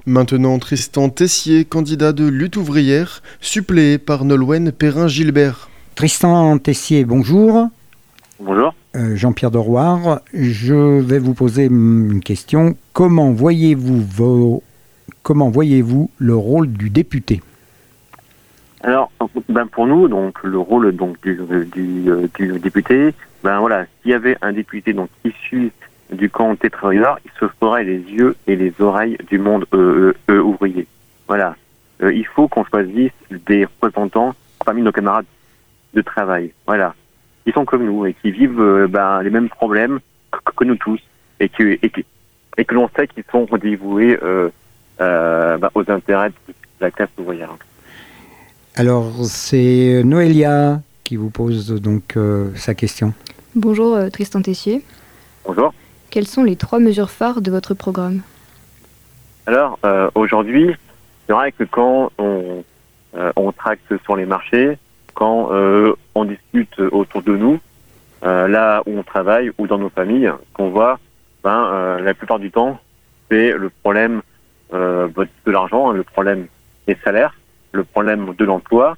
Maintenant, Tristan Tessier, candidat de Lutte ouvrière, suppléé par Nolwenn Perrin-Gilbert. Tristan Tessier, bonjour. Bonjour. Jean-Pierre Doroir, je vais vous poser une question. Comment voyez-vous le rôle du député ? Alors, pour nous, donc le rôle du député, s'il y avait un député issu du camp des travailleurs, il se ferait les yeux et les oreilles du monde ouvrier. Voilà. Il faut qu'on choisisse des représentants parmi nos camarades de travail. Voilà. Ils sont comme nous et qui vivent les mêmes problèmes que nous tous et que l'on sait qu'ils sont dévoués aux intérêts de la classe ouvrière. Alors, c'est Noélia qui vous pose donc sa question. Bonjour Tristan Tessier. Bonjour. Quelles sont les 3 mesures phares de votre programme ? Alors, aujourd'hui, c'est vrai que quand on tracte sur les marchés, quand on discute autour de nous, là où on travaille ou dans nos familles, qu'on voit, la plupart du temps, c'est le problème de l'argent, le problème des salaires, le problème de l'emploi.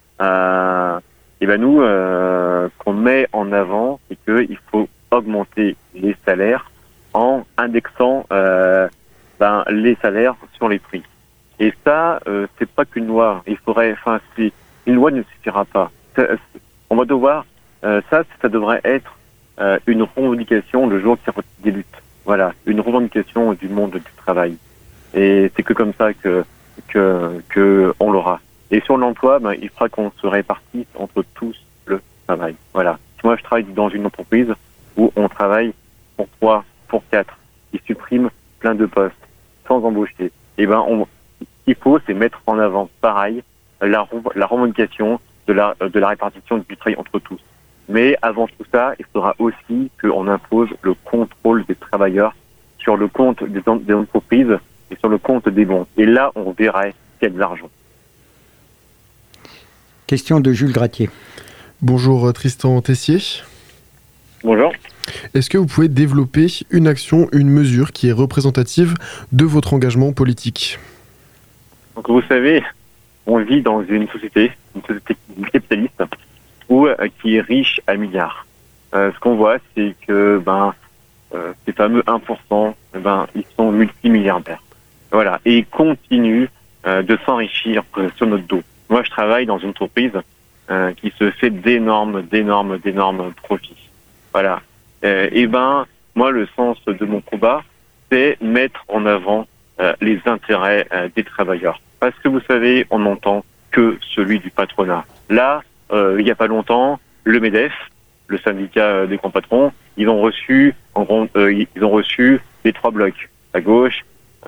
Nous, qu'on met en avant, c'est qu'il faut augmenter les salaires en indexant les salaires sur les prix. Et ça, c'est pas qu'une loi. Une loi ne suffira pas. On va devoir, ça devrait être une revendication le jour qui des luttes. Voilà, une revendication du monde du travail. Et c'est que comme ça que on l'aura. Et sur l'emploi, il faudra qu'on se répartisse entre tous le travail. Voilà. Moi, je travaille dans une entreprise où on travaille pour 3, pour 4. Ils suppriment plein de postes sans embaucher. Et ce qu'il faut, c'est mettre en avant, pareil, la revendication de la répartition du travail entre tous. Mais avant tout ça, il faudra aussi qu'on impose le contrôle des travailleurs sur le compte des entreprises et sur le compte des bons. Et là, on verrait qu'il y a de l'argent. Question de Jules Gratier. Bonjour Tristan Tessier. Bonjour. Est-ce que vous pouvez développer une action, une mesure qui est représentative de votre engagement politique ? Donc vous savez, on vit dans une société capitaliste qui est riche à milliards. Ce qu'on voit, c'est que ces fameux 1%, ils sont multimilliardaires. Voilà, et ils continuent de s'enrichir sur notre dos. Moi, je travaille dans une entreprise qui se fait d'énormes profits. Voilà. Moi, le sens de mon combat, c'est mettre en avant les intérêts des travailleurs. Parce que vous savez, on n'entend que celui du patronat. Là, il n'y a pas longtemps, le MEDEF, le syndicat des grands patrons, ils ont reçu les 3 blocs, à gauche,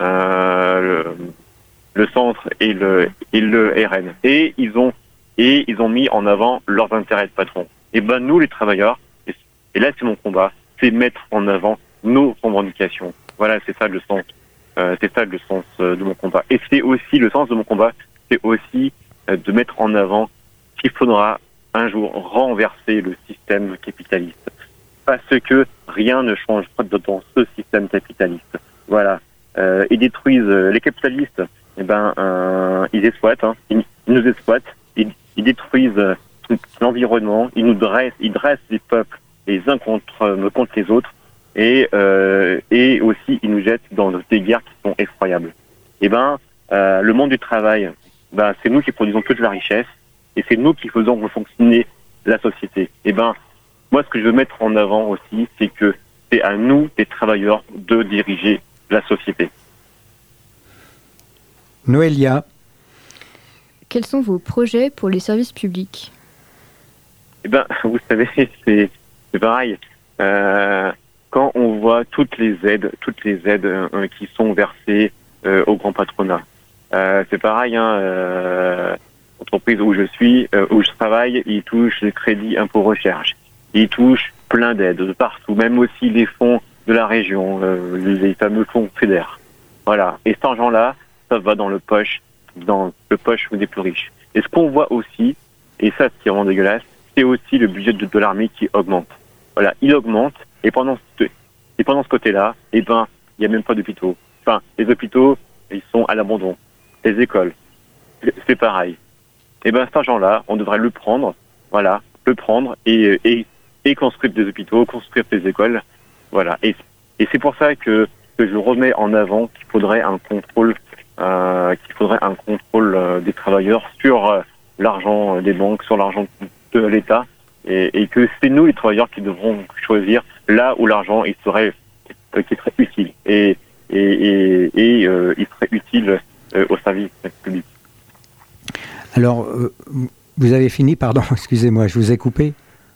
le centre et le RN. Et ils ont mis en avant leurs intérêts de patron. Et nous, les travailleurs, et là c'est mon combat, c'est mettre en avant nos revendications. Voilà, c'est ça le sens. De mon combat. Et c'est aussi le sens de mon combat, c'est aussi de mettre en avant qu'il faudra un jour renverser le système capitaliste. Parce que rien ne change dans ce système capitaliste. Voilà. Ils détruisent les capitalistes. Ils exploitent. Ils nous exploitent. Ils détruisent l'environnement. Ils dressent les peuples les uns contre les autres. Et aussi, ils nous jettent dans des guerres qui sont effroyables. Le monde du travail, c'est nous qui produisons toute la richesse. Et c'est nous qui faisons fonctionner la société. Moi, ce que je veux mettre en avant aussi, c'est que c'est à nous, les travailleurs, de diriger la société. Noélia. Quels sont vos projets pour les services publics ? Vous savez, c'est pareil. Quand on voit toutes les aides qui sont versées au grand patronat, c'est pareil. L'entreprise où je travaille, ils touchent le crédit impôt recherche. Ils touchent plein d'aides de partout, même aussi les fonds de la région, les fameux fonds fédères. Voilà. Et cet argent-là, ça va dans le poche des plus riches. Et ce qu'on voit aussi, et ça c'est vraiment dégueulasse, c'est aussi le budget de l'armée qui augmente. Voilà, il augmente, et pendant ce côté-là, il n'y a même pas d'hôpitaux. Enfin, les hôpitaux, ils sont à l'abandon. Les écoles, c'est pareil. Et ben cet argent-là, on devrait le prendre, voilà, et construire des hôpitaux, construire des écoles, voilà. Et c'est pour ça que je remets en avant qu'il faudrait un contrôle des travailleurs sur l'argent des banques, sur l'argent de l'État, et que c'est nous les travailleurs qui devrons choisir là où l'argent qui serait utile et il serait utile au service public. Alors, vous avez fini, pardon, excusez-moi, je vous ai coupé.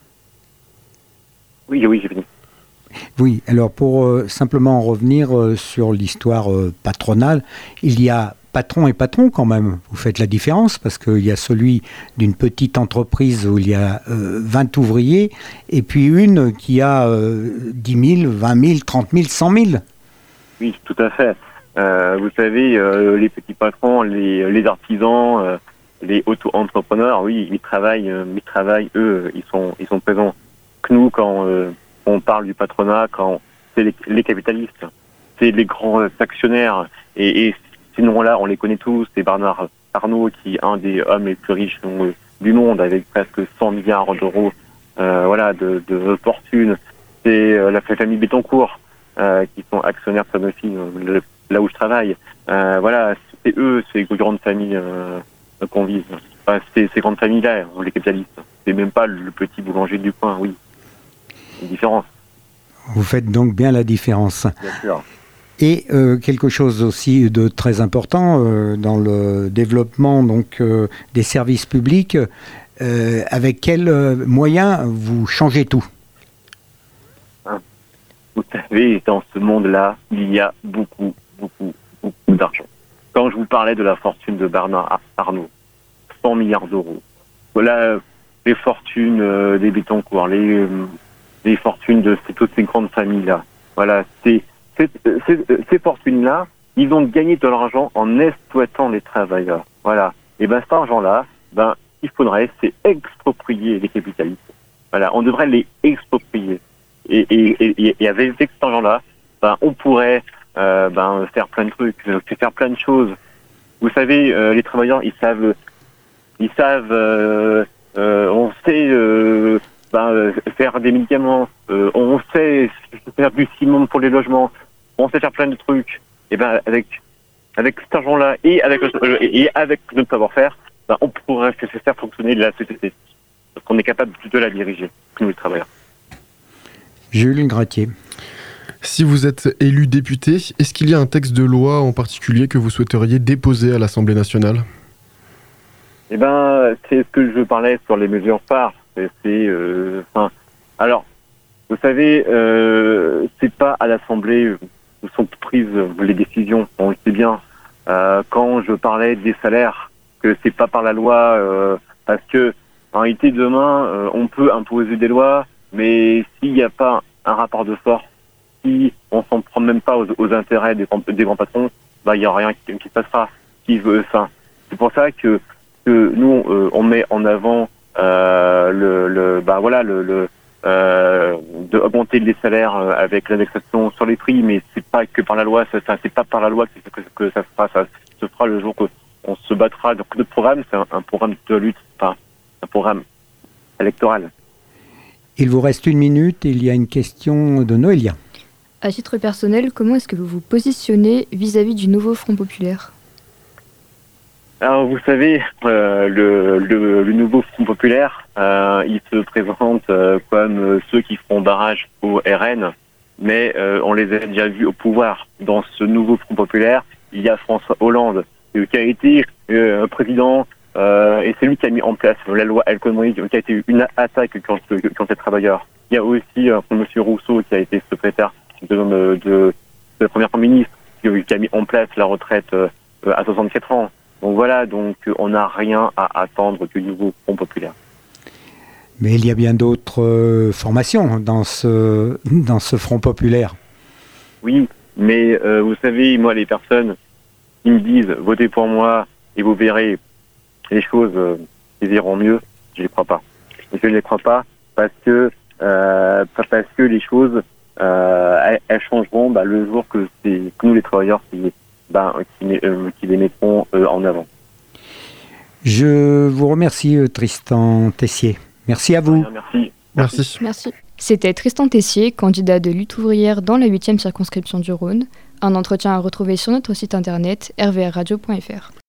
Oui, j'ai fini. Oui, alors pour simplement revenir sur l'histoire patronale, il y a patron et patron quand même. Vous faites la différence parce qu'il y a celui d'une petite entreprise où il y a 20 ouvriers et puis une qui a 10 000, 20 000, 30 000, 100 000. Oui, tout à fait. Vous savez, les petits patrons, les artisans, les auto-entrepreneurs, oui, ils travaillent, eux, ils sont présents. Que nous, quand on parle du patronat, quand c'est les capitalistes, c'est les grands actionnaires, et ces noms-là, on les connaît tous. C'est Bernard Arnault, qui est un des hommes les plus riches du monde, avec presque 100 milliards d'euros de fortune. C'est la famille Bettencourt, qui sont actionnaires de Sanofi, là où je travaille. C'est eux, ces grandes familles qu'on vise. Enfin, ces grandes familles-là, les capitalistes. C'est même pas le petit boulanger du coin, oui. Une différence. Vous faites donc bien la différence. Bien sûr. Et quelque chose aussi de très important dans le développement donc des services publics, avec quels moyens vous changez tout? Vous savez, dans ce monde-là, il y a beaucoup d'argent. Quand je vous parlais de la fortune de Bernard Arnault, 100 milliards d'euros, voilà les fortunes des Bettencourt, les fortunes de toutes ces grandes familles-là. Voilà, ces fortunes-là, ils ont gagné de l'argent en exploitant les travailleurs. Voilà. Et cet argent-là, il faudrait, c'est exproprier les capitalistes. Voilà, on devrait les exproprier. Et avec cet argent-là, on pourrait faire plein de trucs, faire plein de choses. Vous savez, les travailleurs, ils savent, on sait faire des médicaments, on sait faire du ciment pour les logements, on sait faire plein de trucs. Et avec cet argent-là et avec notre savoir-faire, on pourrait faire fonctionner la société, parce qu'on est capable de la diriger, nous les travailleurs. Jules Gratier. Si vous êtes élu député, est-ce qu'il y a un texte de loi en particulier que vous souhaiteriez déposer à l'Assemblée nationale? C'est ce que je parlais sur les mesures phares. Alors, vous savez, c'est pas à l'Assemblée où sont prises les décisions. On le sait bien. Quand je parlais des salaires, que c'est pas par la loi, parce que en réalité demain, on peut imposer des lois, mais s'il n'y a pas un rapport de force, si on s'en prend même pas aux intérêts des grands patrons, il y a rien qui se passera. C'est pour ça que nous on met en avant de augmenter les salaires avec l'indexation sur les prix, mais c'est pas que par la loi, c'est pas par la loi que ça se fera, ça se fera le jour qu'on se battra. Donc notre programme, c'est un programme de lutte, pas un programme électoral. Il vous reste 1 minute, il y a une question de Noélia. À titre personnel, comment est-ce que vous vous positionnez vis-à-vis du nouveau Front populaire? Alors vous savez, le nouveau Front populaire, il se présente comme ceux qui feront barrage au RN, mais on les a déjà vus au pouvoir. Dans ce nouveau Front populaire, il y a François Hollande, qui a été président, et c'est lui qui a mis en place la loi El Khomri, qui a été une attaque contre les travailleurs. Il y a aussi M. Rousseau, qui a été secrétaire de la première ministre, qui a mis en place la retraite à 64 ans. Donc voilà, on n'a rien à attendre du nouveau Front populaire. Mais il y a bien d'autres formations dans ce Front populaire. Oui, mais vous savez, moi, les personnes qui me disent « votez pour moi et vous verrez les choses qui iront mieux », je ne les crois pas. Je ne les crois pas parce que les choses elles changeront le jour que nous, les travailleurs, qui les mettront en avant. Je vous remercie, Tristan Tessier. Merci à vous. Merci. Merci. C'était Tristan Tessier, candidat de lutte ouvrière dans la 8e circonscription du Rhône. Un entretien à retrouver sur notre site internet rvrradio.fr.